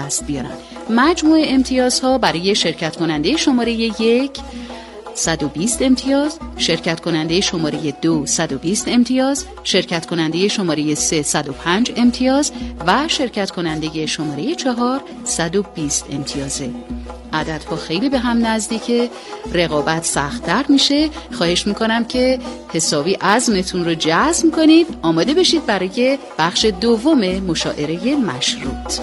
دست بیارن. مجموع امتیازها برای شرکت کننده شماره 1 120 امتیاز، شرکت کننده شماره 2 120 امتیاز، شرکت کننده شماره 3 105 امتیاز و شرکت کننده شماره 4 120 امتیازه. عددها خیلی به هم نزدیکه، رقابت سخت‌تر میشه. خواهش میکنم که حسابی عزمتون رو جزم کنید. آماده بشید برای بخش دوم مشاعره مشروط.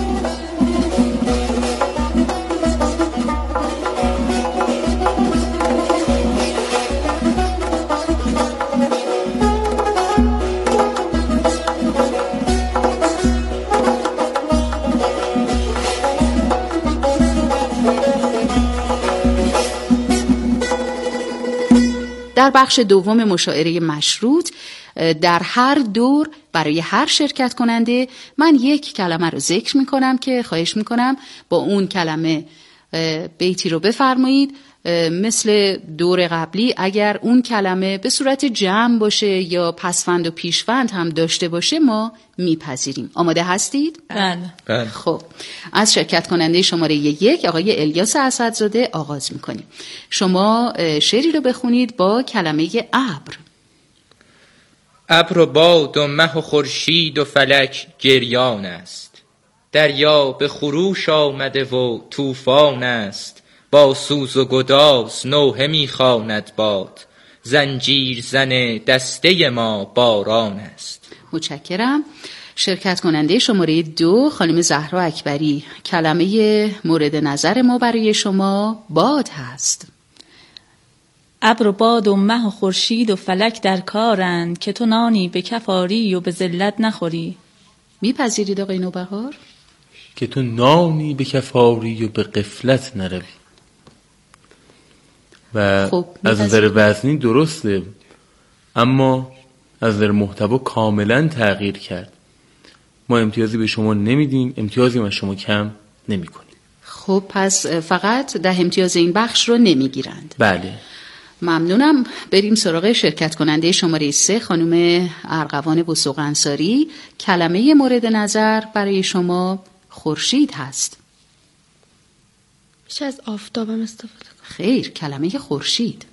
در بخش دوم مشاعره مشروط در هر دور برای هر شرکت کننده من یک کلمه رو ذکر میکنم که خواهش میکنم با اون کلمه بیتی رو بفرمایید. مثل دور قبلی اگر اون کلمه به صورت جمع باشه یا پسوند و پیشوند هم داشته باشه ما میپذیریم. آماده هستید؟ بله. خب از شرکت کننده شماره 1 آقای الیاس اسدزاده آغاز میکنیم. شما شعری رو بخونید با کلمه ابر. ابر و باد و مه و خورشید و فلک گریان است، دریا به خروش آمده و طوفان است، با سوز و گداز نوحه میخواند باد، زنجیر زن دسته ما باران است. متشکرم. شرکت کننده شماره 2 خانم زهرا اکبری، کلمه مورد نظر ما برای شما باد هست. ابر و باد و مه و خورشید و فلک در کارند، که تو نانی به کف آری و به ذلت نخوری. میپذیرید آقای نوبهار؟ که تو نانی به کف آری و به غفلت نروی. و خب از نظر وزنی درسته، اما از نظر محتوا کاملا تغییر کرد. ما امتیازی به شما نمیدیم، امتیازی از شما کم نمی کنیم. خب پس فقط 10 امتیاز این بخش رو نمیگیرند. بله. ممنونم. بریم سراغ شرکت کننده شماره 3 خانم ارغوان وثوق انصاری. کلمه مورد نظر برای شما خورشید هست. میشه از آفتابم استفاده کنم؟ خیر، کلمه خورشید.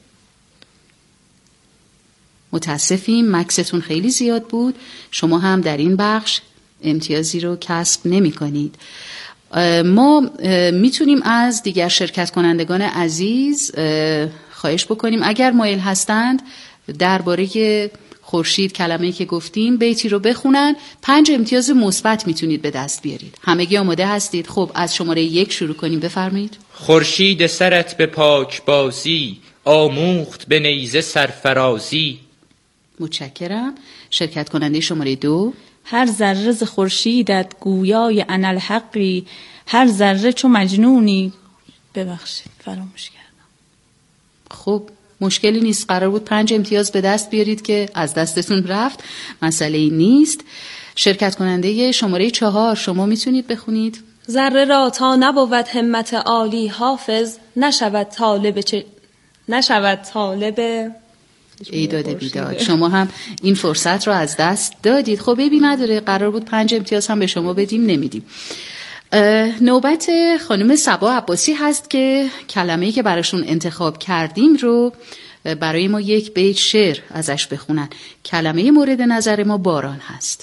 متاسفیم، مکستون خیلی زیاد بود. شما هم در این بخش امتیازی رو کسب نمی کنید. ما میتونیم از دیگر شرکت کنندگان عزیز خواهش بکنیم اگر مایل هستند درباره خورشید کلمه‌ای که گفتیم بیتی رو بخونن. 5 امتیاز مثبت میتونید به دست بیارید. همگی آماده هستید؟ خب از شماره 1 شروع کنیم. بفرمایید. خورشید سرت به پاک بازی، آموخت به نیزه سرفرازی. متشکرم. شرکت کننده شماره 2. هر ذره ز خورشیدت گویای انالحقی، هر ذره چو مجنونی. ببخشید فراموش کردم. خب مشکلی نیست، قرار بود 5 امتیاز به دست بیارید که از دستتون رفت. مسئله این نیست. شرکت کننده شماره 4 شما میتونید بخونید. ذره را تا نبود همت عالی حافظ، نشود طالب ایداد بیداد. شما هم این فرصت رو از دست دادید. خب عیبی نداره، قرار بود 5 امتیاز هم به شما بدیم، نمیدیم. نوبت خانم صبا عباسی هست که کلمه‌ای که براشون انتخاب کردیم رو برای ما یک بیت شعر ازش بخونن. کلمه مورد نظر ما باران هست.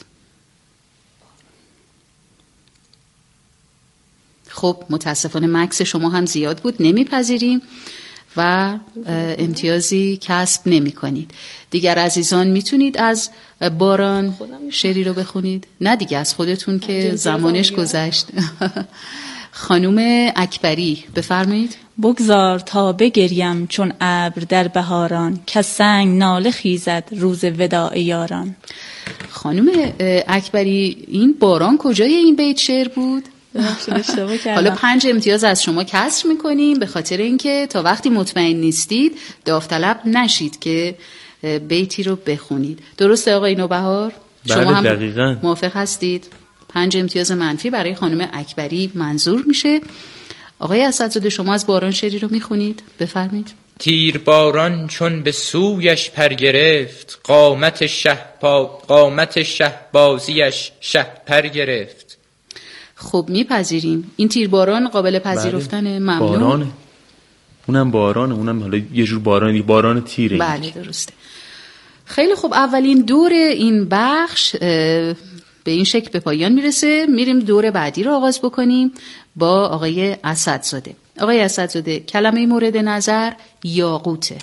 خب متاسفانه مکس شما هم زیاد بود، نمیپذیریم و امتیازی کسب نمی کنید. دیگر عزیزان میتونید از باران شعری رو بخونید؟ نه دیگه، از خودتون که زمانش گذشت. خانوم اکبری بفرمایید. بگذار تا بگریم چون ابر در بهاران، که سنگ ناله خیزد روز وداع یاران. خانوم اکبری این باران کجای این بیت شعر بود؟ حالا 5 امتیاز از شما کسر میکنیم به خاطر اینکه تا وقتی مطمئن نیستید داوطلب نشید که بیتی رو بخونید. درسته آقای نوبهار؟ شما هم دقیقاً موافق هستید؟ 5 امتیاز منفی برای خانم اکبری منظور میشه. آقای اسدزاده شما از باران شعری رو میخونید؟ بفرمایید. تیر باران چون به سویش پر گرفت، قامت شهبازیش شه پر گرفت. خب میپذیریم. این تیرباران قابل پذیرفتن؟ ممنون. بارانه، اونم بارانه، اونم حالا یه جور باران، باران تیره. بله درسته. خیلی خوب، اولین دور این بخش به این شکل به پایان میرسه. میریم دور بعدی رو آغاز بکنیم با آقای اسدزاده. آقای اسدزاده، کلمه مورد نظر یاقوته.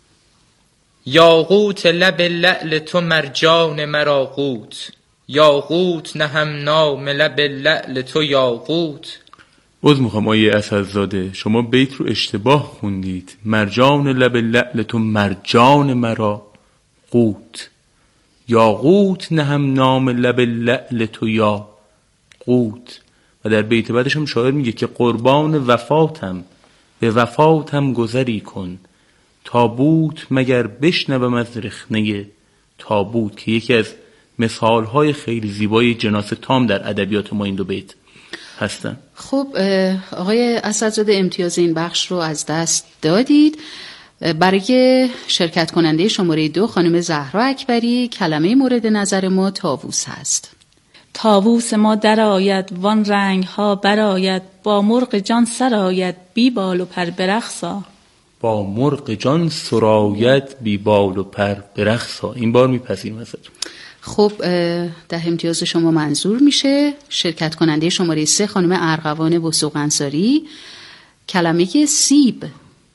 یاقوت لب لعل تو مرجان مرا قوت، یاقوت نهم نام لب لعل تو یاقوت. عذر میخوام آقای اسدزاده، شما بیت رو اشتباه خوندید. مرجان لب لعل تو مرجان مرا قوت، یاقوت نهم نام لب لعل تو یاقوت. و در بیت بعدش هم شاعر میگه که قربان وفاتم، به وفاتم گذری کن، تابوت مگر بشنوم از رخنه تابوت، که یکی از مثالهای خیلی زیبای جناس تام در ادبیات ما این دو بیت هستن. خب آقای اسدزاده، امتیاز این بخش رو از دست دادید. برای شرکت کننده شماره 2 خانم زهرا اکبری، کلمه مورد نظر ما طاووس هست. طاووس ما درآید وان رنگ ها برآید، با مرغ جان سرآید بی بال و پر برقصا. با مرغ جان سراید بی بال و پر برقصا. این بار میپذیریم ازتون. خب 10 امتیاز شما منظور میشه. شرکت کننده شماره 3 خانم ارغوان وثوق انصاری، کلمه سیب.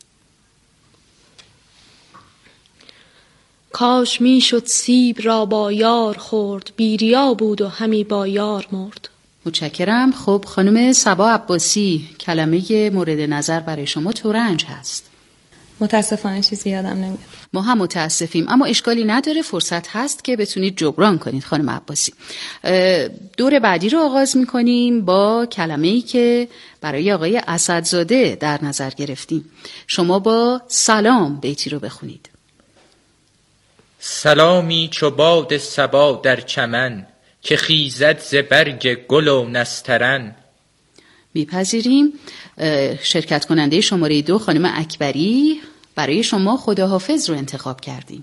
کاش می شد سیب را با یار خورد، بیریا بود و همی با یار مرد. متشکرم. خب خانم صبا عباسی، کلمه مورد نظر برای شما ترنج هست. متاسفانه چیزی یادم نمیاد. ما هم متاسفیم، اما اشکالی نداره، فرصت هست که بتونید جبران کنید خانم عباسی. دور بعدی رو آغاز میکنیم با کلمه‌ای که برای آقای اسدزاده در نظر گرفتیم. شما با سلام بیتی رو بخونید. سلامی چو باد صبا در چمن، که خیزد ز برگ گل و نسترن. میپذیریم. شرکت کننده شماره 2 خانم اکبری، برای شما خداحافظ رو انتخاب کردیم.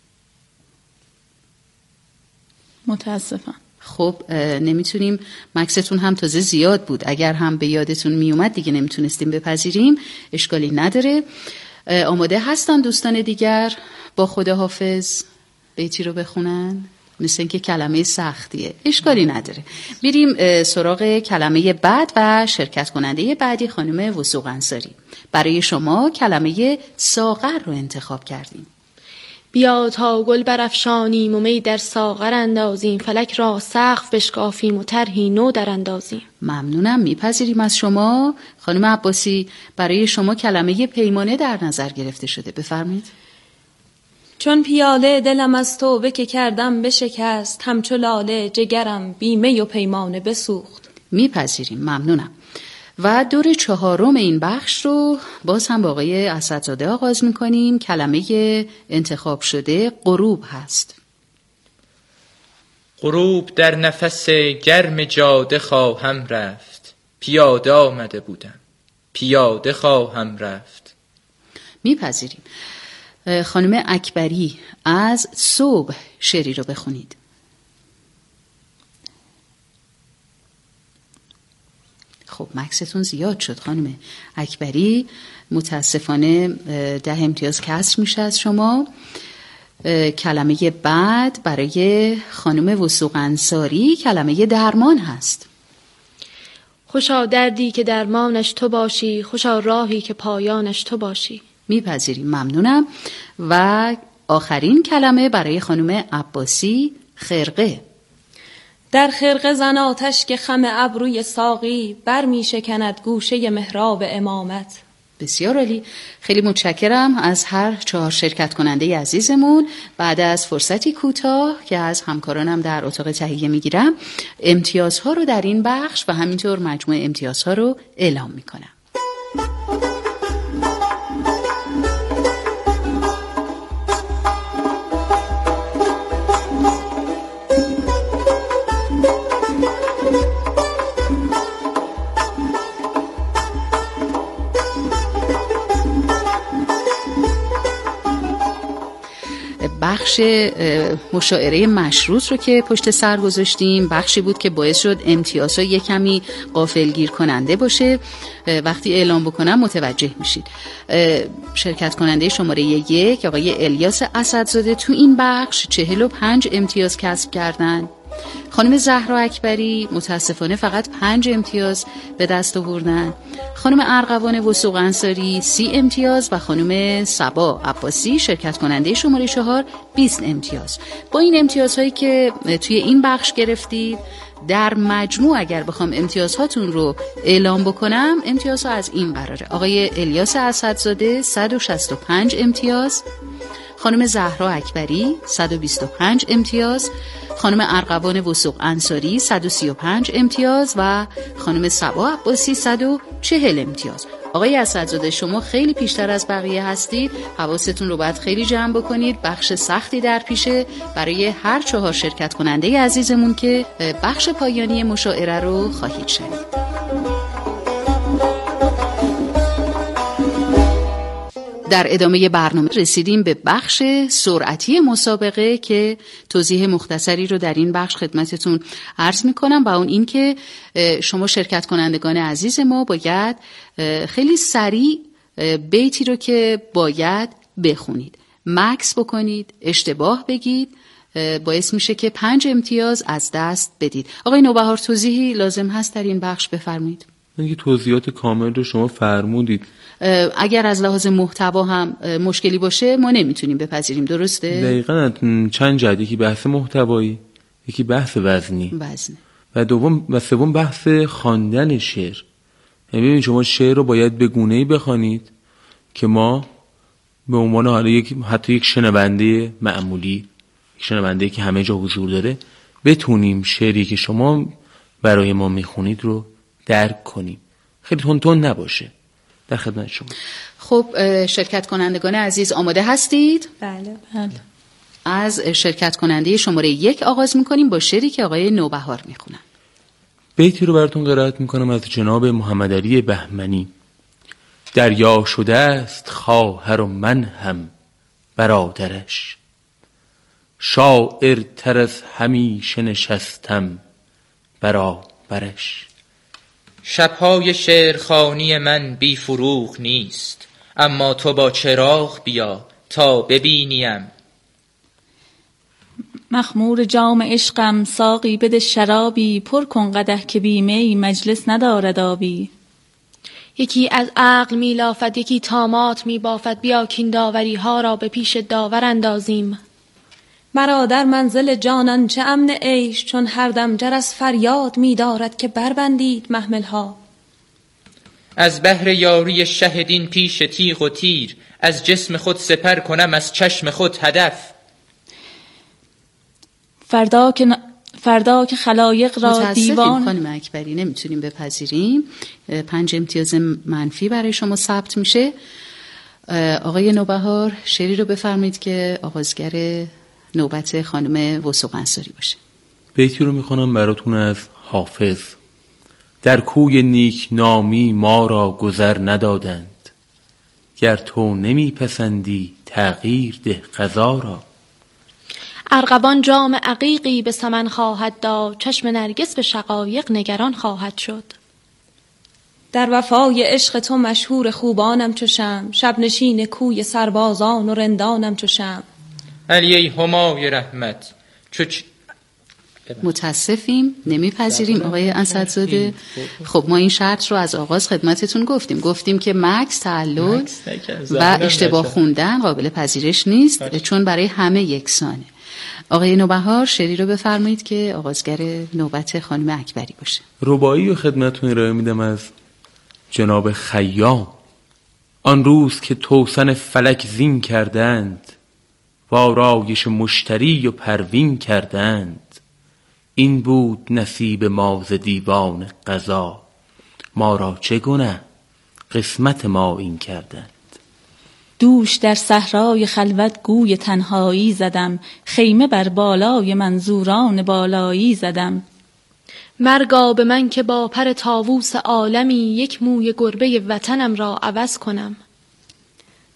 متاسفم. خب نمیتونیم، مکستون هم تازه زیاد بود، اگر هم به یادتون میومد دیگه نمیتونستیم بپذیریم. اشکالی نداره. آماده هستن دوستان دیگر با خداحافظ بیتی رو بخونن؟ مثل اینکه کلمه سختیه. اشکالی نداره. میریم سراغ کلمه بعد و شرکت کننده بعدی خانم وثوق انصاری. برای شما کلمه ساغر رو انتخاب کردیم. بیا تا گل برافشانیم و می در ساغر اندازیم، فلک را سقف بشکافیم و طرحی نو در اندازیم. ممنونم. میپذیریم از شما. خانم عباسی، برای شما کلمه پیمانه در نظر گرفته شده. بفرمایید. چون پیاله دلم از توبه که کردم بشکست، همچو لاله جگرم بی می و پیمانه بسوخت. میپذیریم. ممنونم. و دور 4 این بخش رو باز هم با آقای اسدزاده آغاز میکنیم. کلمه انتخاب شده غروب هست. غروب در نفس گرم جاده خواهم رفت، پیاده آمده بودم پیاده خواهم رفت. میپذیریم. خانم اکبری، از صبح شعری رو بخونید. خب مکستون زیاد شد خانم اکبری، متاسفانه 10 امتیاز کسر میشه از شما. کلمه بعد برای خانم وثوق انصاری کلمه درمان هست. خوشا دردی که درمانش تو باشی، خوشا راهی که پایانش تو باشی. میپذیریم. ممنونم. و آخرین کلمه برای خانم عباسی خرقه. در خرقه زن آتش که خم ابروی ساقی، بر می شکند گوشه محراب امامت. بسیار عالی. خیلی متشکرم از هر 4 شرکت کننده عزیزمون. بعد از فرصتی کوتاه که از همکارانم در اتاق تهیه میگیرم، امتیازها رو در این بخش و همینطور مجموع امتیازها رو اعلام میکنم. بخش مشاعره مشروط رو که پشت سر گذاشتیم، بخشی بود که باعث شد امتیازها یک کمی غافلگیر کننده باشه. وقتی اعلام بکنم متوجه میشید. شرکت کننده شماره 1 آقای الیاس اسدزاده تو این بخش 45 امتیاز کسب کردن. خانم زهرا اکبری متاسفانه فقط 5 امتیاز به دست آوردن. خانم ارغوان وثوق انصاری 30 امتیاز و خانم صبا عباسی شرکت کننده شماره 4 20 امتیاز. با این امتیازهایی که توی این بخش گرفتید، در مجموع اگر بخوام امتیازهاتون رو اعلام بکنم، امتیازها از این قراره: آقای الیاس اسدزاده 165 امتیاز، خانم زهرا اکبری 125 امتیاز، خانم ارغوان وثوق انصاری 135 امتیاز و خانم صبا عباسی 140 امتیاز. آقای اسدزاده شما خیلی پیشتر از بقیه هستید، حواستون رو باید خیلی جمع بکنید. بخش سختی در پیشه برای هر 4 شرکت کننده عزیزمون که بخش پایانی مشاعره رو خواهید شنید. در ادامه برنامه رسیدیم به بخش سرعتی مسابقه که توضیح مختصری رو در این بخش خدمتتون عرض میکنم و اون این که شما شرکت کنندگان عزیز ما باید خیلی سریع بیتی رو که باید بخونید، مکس بکنید، اشتباه بگید، باعث میشه که 5 امتیاز از دست بدید. آقای نوبهار توضیحی لازم هست در این بخش بفرمایید. این توضیحات کامل رو شما فرمودید. اگر از لحاظ محتوا هم مشکلی باشه ما نمیتونیم بپذیریم، درسته؟ دقیقاً چند جهت، یکی بحث محتوایی، یکی بحث وزنی و سوم بحث خواندن شعر. ببینید شما شعر رو باید به گونه‌ای بخوانید که ما به عنوان حالا حتی یک شنونده معمولی، یک شنونده که همه جا حضور داره، بتونیم شعری که شما برای ما میخونید رو درک کنیم، خیلی تون نباشه. در خدمت شما. خب شرکت کنندگان عزیز آماده هستید؟ بله. از شرکت کننده شماره 1 آغاز میکنیم با شعری که آقای نوبهار میخونن. بیتی رو براتون قرائت میکنم از جناب محمد علی بهمنی. دریا شده است خواهر و من هم برادرش، شاعر تر از همیشه نشستم برابرش. شبهای شعرخوانی من بی فروغ نیست، اما تو با چراغ بیا تا ببینیم. مخمور جام عشقم ساقی بده شرابی، پر کن قدح که بی می مجلس ندارد آبی. یکی از عقل می لافد یکی طامات می بافد، بیا کین داوری ها را به پیش داور اندازیم. مرا در منزل جانان چه امن عیش، چون هر دم جرس فریاد می دارد که بربندید محمل ها. از بهر یاری شهدین پیش تیغ و تیر، از جسم خود سپر کنم از چشم خود هدف. فردا که خلایق را دیوان. خانم اکبری نمیتونیم بپذیریم، 5 امتیاز منفی برای شما ثبت میشه. آقای نوبهار شعری رو بفرمایید که آغازگر نوبت خانم وثوق انصاری باشه. بیتی رو میخوانم براتون از حافظ. در کوی نیک نامی ما را گذر ندادند، گر تو نمیپسندی تغییر ده قضا را. ارغوان جام عقیقی به سمن خواهد داد، چشم نرگس به شقایق نگران خواهد شد. در وفای عشق تو مشهور خوبانم چو شمع، شب نشین کوی سربازان و رندانم چو شمع. علی ای همای رحمت متاسفیم نمیپذیریم آقای اسدزاده. خب ما این شرط رو از آغاز خدمتتون گفتیم که مکس تعلل و اشتباه خوندن قابل پذیرش نیست چون برای همه یکسانه. آقای نوبهار شعری رو بفرمایید که آغازگر نوبت خانم اکبری باشه. رباعی رو خدمتتون ارائه میدم از جناب خیام. آن روز که توسن فلک زین کردند، و آرایش مشتری و پروین کردند. این بود نصیب ما ز دیوان قضا، ما را چه گنه قسمت ما این کردند. دوش در صحرای خلوت گوی تنهایی زدم، خیمه بر بالای منظوران بالایی زدم. مرگا به من که با پر طاووس عالمی، یک موی گربه وطنم را عوض کنم.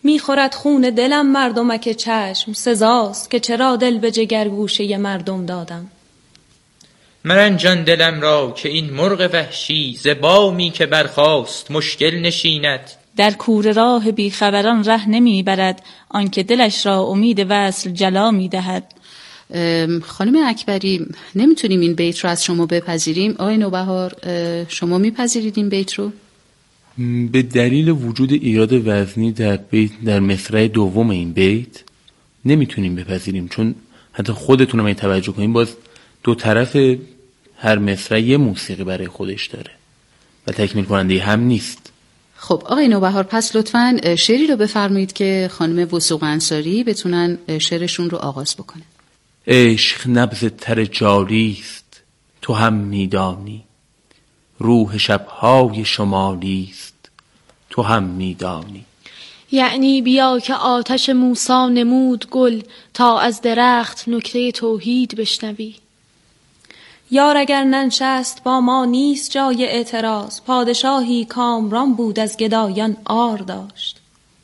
میخورد خون دلم مردمک چشم، سزاست که چرا دل به جگر گوشه مردم دادم. مرنجان دلم را که این مرغ وحشی ز بامی که برخاست مشکل نشیند. در کوره راه بیخبران ره نمیبرد، آنکه دلش را امید وصل جلا میدهد. خانم اکبری، نمیتونیم این بیت رو از شما بپذیریم. آقای نوبهار، شما میپذیرید این بیت رو؟ به دلیل وجود ایراد وزنی در مصرع دوم این بیت نمیتونیم بپذیریم، چون حتی خودتونم این توجه کنیم باز دو طرف هر مصرع یه موسیقی برای خودش داره و تکمیل کننده هم نیست. خب آقای نوبهار، پس لطفاً شعری رو بفرمایید که خانم وثوق انصاری بتونن شعرشون رو آغاز بکنه. عشق نبض تر جاریست تو هم میدانی، روح شبهای شمالیست تو هم میدانی. یعنی بیا که آتش موسی نمود گل، تا از درخت نکته توحید بشنوی. یار اگر ننشست با ما نیست جای اعتراض، پادشاهی کامران بود از گدایان عار داشت.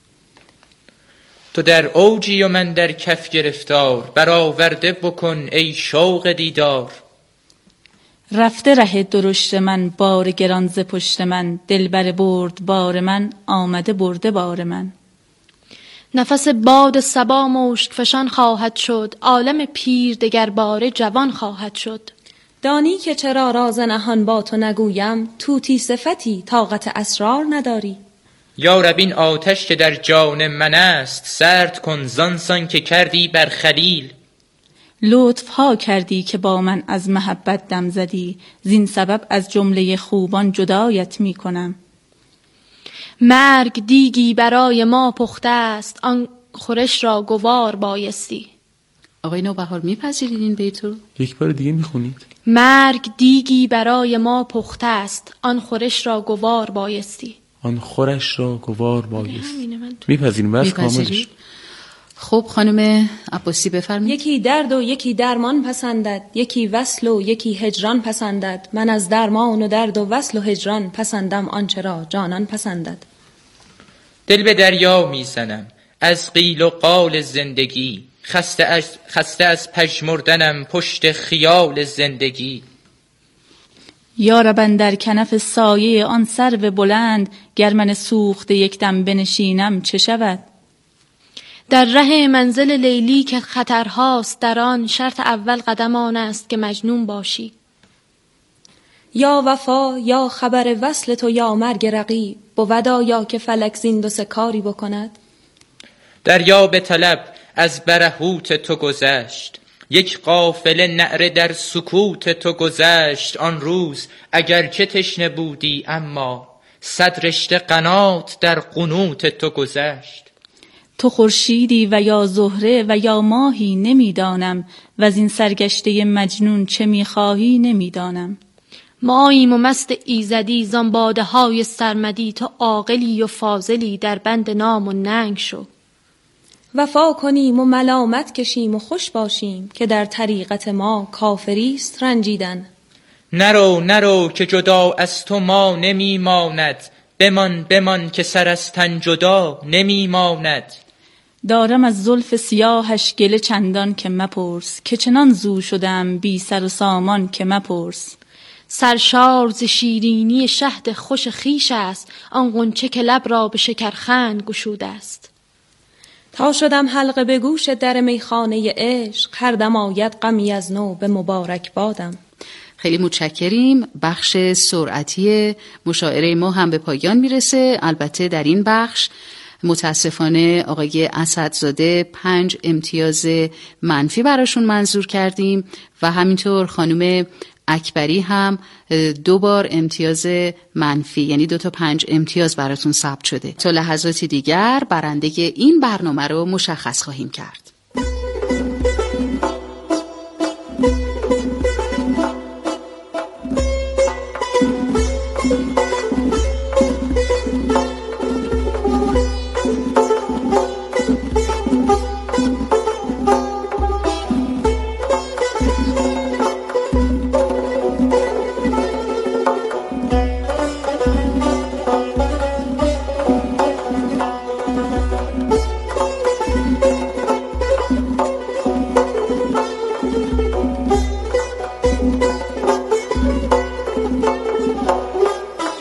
تو در اوجی و من در کف گرفتار، برآورده بکن ای شوق دیدار. رفته ره درشت من بار گران ز پشت من، دلبر برد بار من آمده برده بار من. نفس باد صبا مشک فشان خواهد شد، عالم پیر دگر باره جوان خواهد شد. دانی که چرا راز نهان با تو نگویم، طوطی صفتی طاقت اسرار نداری. یا رب این آتش که در جان من است، سرد کن زانسان که کردی بر خلیل. لطف ها کردی که با من از محبت دم زدی، زین سبب از جمله خوبان جدایت می کنم. مرگ دیگی برای ما پخته است، آن خورش را گوار بایستی. آقای نوبهار، میپذیرید این بیت رو؟ یک بار دیگه میخونید. مرگ دیگی برای ما پخته است، آن خورش را گوار بایستی. آن خورش را گوار بایستی. میپذیریم بس کاملش. خب خانم عباسی بفرمایید. یکی درد و یکی درمان پسندد، یکی وصل و یکی هجران پسندد. من از درمان و درد و وصل و هجران پسندم آنچه را جانان پسندد. دل به دریا میزنم از قیل و قال زندگی، خسته از پژمردنم پشت خیال زندگی. یا رب اندر کنف سایه آن سرو بلند، گر من سوخته یک دم بنشینم چه شود؟ در ره منزل لیلی که خطرهاست در آن، شرط اول قدم آن است که مجنون باشی. یا وفا یا خبر وصل تو یا مرگ رقیب، بودا یا که فلک زین دو سه کاری بکند. دریا به طلب از برهوت تو گذشت، یک قافله نعره در سکوت تو گذشت. آن روز اگر که تشنه بودی اما، صد رشته قنات در قنوت تو گذشت. تو خورشیدی و یا زهره و یا ماهی نمیدانم، و از این سرگشته مجنون چه میخواهی نمیدانم. ماییم و مست ایزدی زان باده های سرمدی، تو عاقلی و فاضلی در بند نام و ننگ شو. وفا کنیم و ملامت کشیم و خوش باشیم، که در طریقت ما کافریست رنجیدن. نرو که جدا از تو ما نمیماند، بمان که سر از تن جدا نمیماند. دارم از زلف سیاهش گله چندان که مپرس، که چنان زو شدم بی سر و سامان که مپرس. سرشار ز شیرینی شهد خوش خیش است، آن غنچه که لب را به شکرخند گشوده است. تا شدم حلقه به گوش در میخانه عشق، هر دم آید غمی از نو به مبارک بادم. خیلی متشکریم. بخش سرعتی مشاعره ما هم به پایان میرسه. البته در این بخش متاسفانه آقای اسدزاده 5 امتیاز منفی براشون منظور کردیم و همینطور خانم اکبری هم 2 بار امتیاز منفی، یعنی 2 تا 5 امتیاز براتون ثبت شده. تا لحظاتی دیگر برنده این برنامه رو مشخص خواهیم کرد.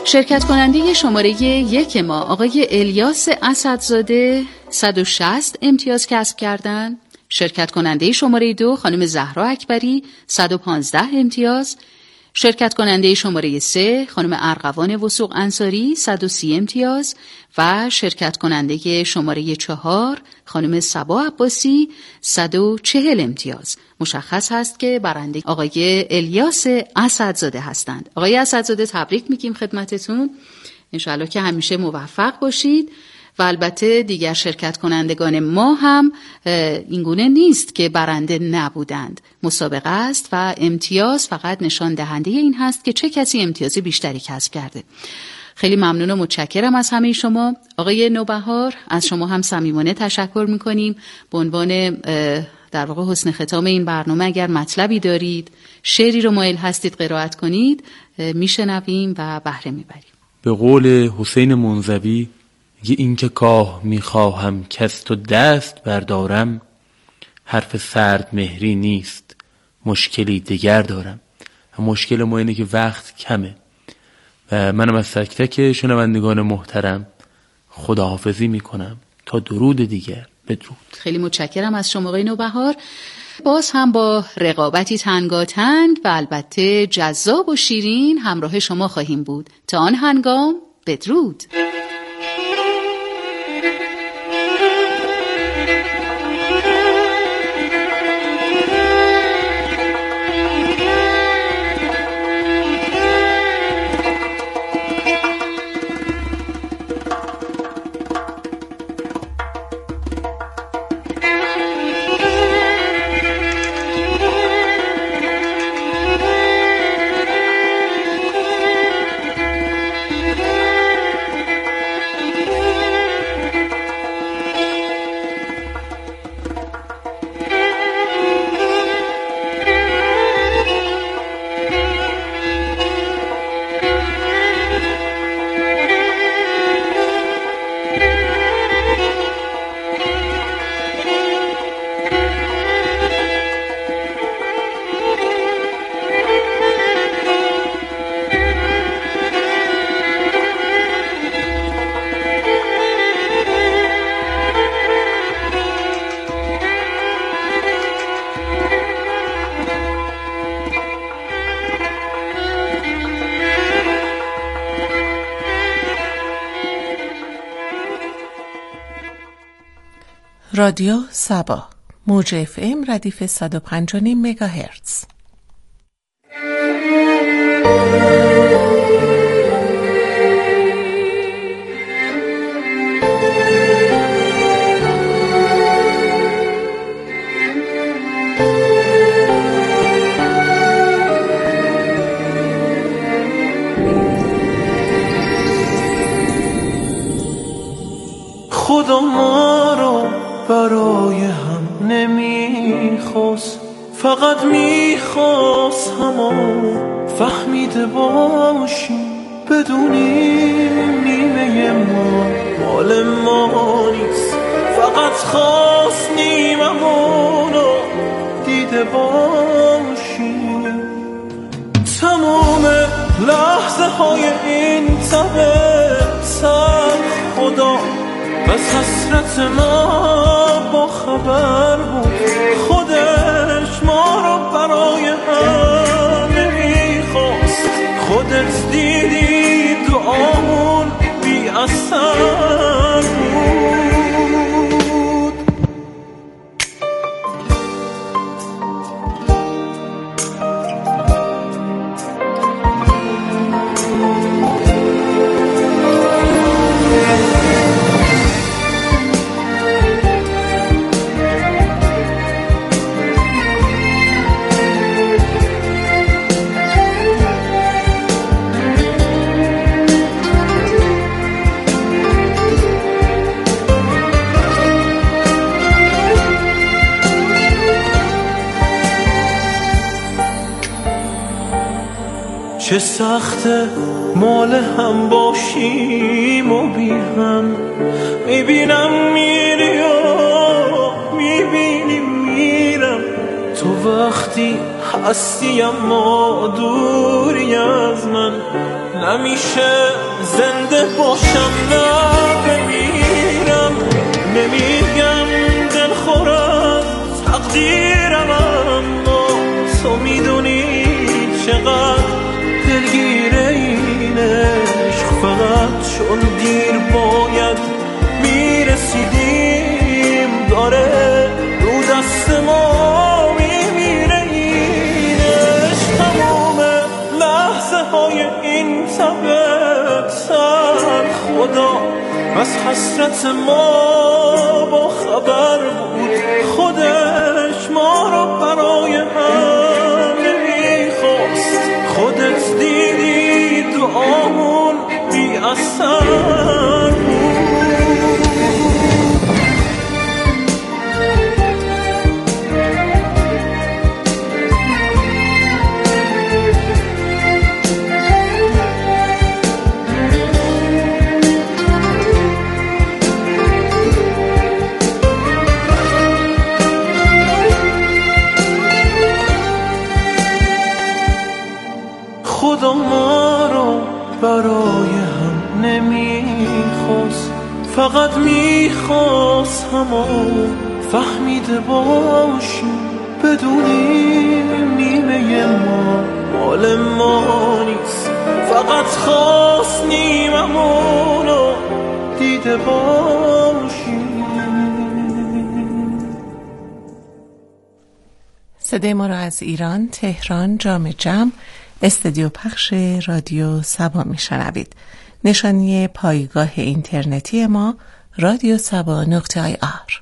شرکت کننده شماره 1 ما آقای الیاس اسدزاده 160 امتیاز کسب کردند. شرکت کننده شماره 2 خانم زهرا اکبری 115 امتیاز. شرکت کننده شماره 3 خانم ارغوان وثوق انصاری 130 امتیاز و شرکت کننده شماره 4 خانم صبا عباسی 140 امتیاز. مشخص هست که برنده آقای الیاس اسدزاده هستند. آقای اسدزاده تبریک میگیم خدمتتون. انشاءالله که همیشه موفق باشید و البته دیگر شرکت کنندگان ما هم اینگونه نیست که برنده نبودند. مسابقه است و امتیاز فقط نشان دهنده این هست که چه کسی امتیاز بیشتری کسب کرده. خیلی ممنون و متشکرم از همه شما. آقای نوبهار از شما هم صمیمانه تشکر میکنیم. به عنوان در واقع حسن ختام این برنامه اگر مطلبی دارید، شعری رو مایل هستید قرائت کنید، میشنویم و بهره میبریم. به قول حسین منزوی این که کاه میخواهم که از تو دست بردارم، حرف سرد مهری نیست، مشکلی دیگر دارم. مشکل ما اینه که وقت کمه و منم از تک تک شنوندگان محترم خداحافظی میکنم تا درود دیگر. بدرود. خیلی متشکرم از شما آقای نوبهار. باز هم با رقابتی تنگاتنگ و البته جذاب و شیرین همراه شما خواهیم بود. تا آن هنگام بدرود. رادیو سبا موج FM ردیف 105.5 مگاهرتز. خدا ما رو برای هم نمیخواست، فقط میخواست همون فهمیده باشیم، بدونیم نیمه ما مال ما نیست، فقط خواست نیممون رو دیده باشیم. تمام لحظه های این تبه سر خدا بس حسرت ما با خبر بود، خودش ما رو برای هم نمیخواست، خودت دیدی دعامون بی اثر بود. چه سخته مال هم باشیم و بی هم، میبینم میری و میبینی میرم، تو وقتی هستی اما دوری از من، نمیشه زنده باشم نه بمیرم. نمیگم دلخورم تقدیرم، اما تو میدونی چقدر دلگیره این عشق. فقط چون دیر باید میرسیدیم داره رو دست ما میمیره این عشق. تمام لحظه های این تبتر خدا از حسرت ما با خبر بود. خودش ما رو برای هم نمیخواست. خودت دیدی دعامون بی اثر بود. خدا ما رو برای هم نمیخواست، فقط میخواست همو فهمیده باشیم. بدونیم نیمه ما مال ما نیست، فقط خواست نیممونو دیده باشیم. صدای ما را از ایران، تهران، جام جم، استودیو پخش رادیو سبا میشنوید. نشانی پایگاه اینترنتی ما radiosaba.ir.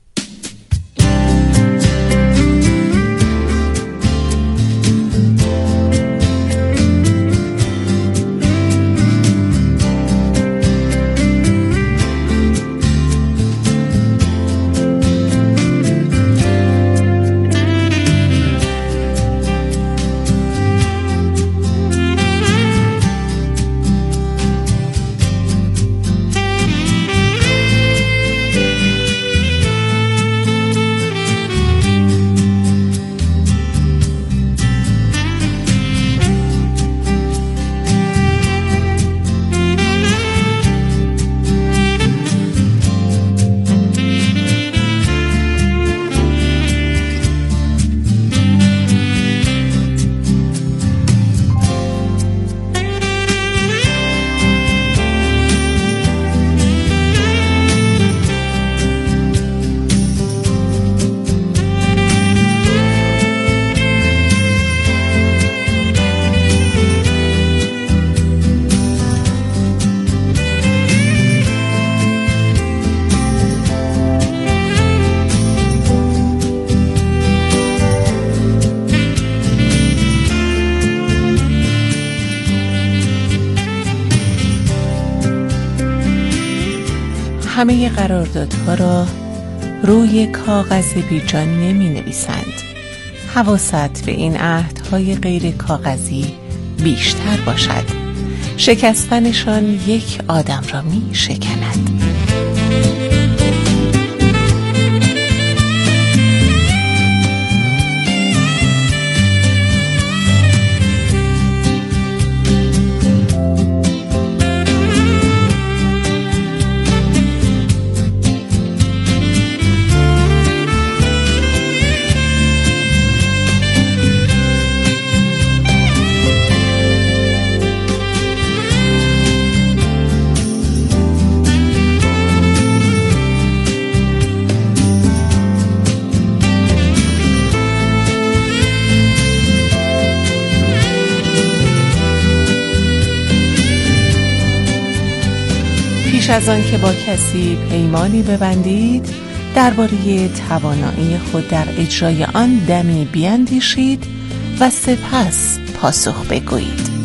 همه قراردادها را روی کاغذ بیجان نمی نویسند. حواست به این عهدهای غیر کاغذی بیشتر باشد. شکستنشان یک آدم را می شکند. پیش از آن که با کسی پیمانی ببندید، درباره توانایی خود در اجرای آن دمی بیندیشید و سپس پاسخ بگویید.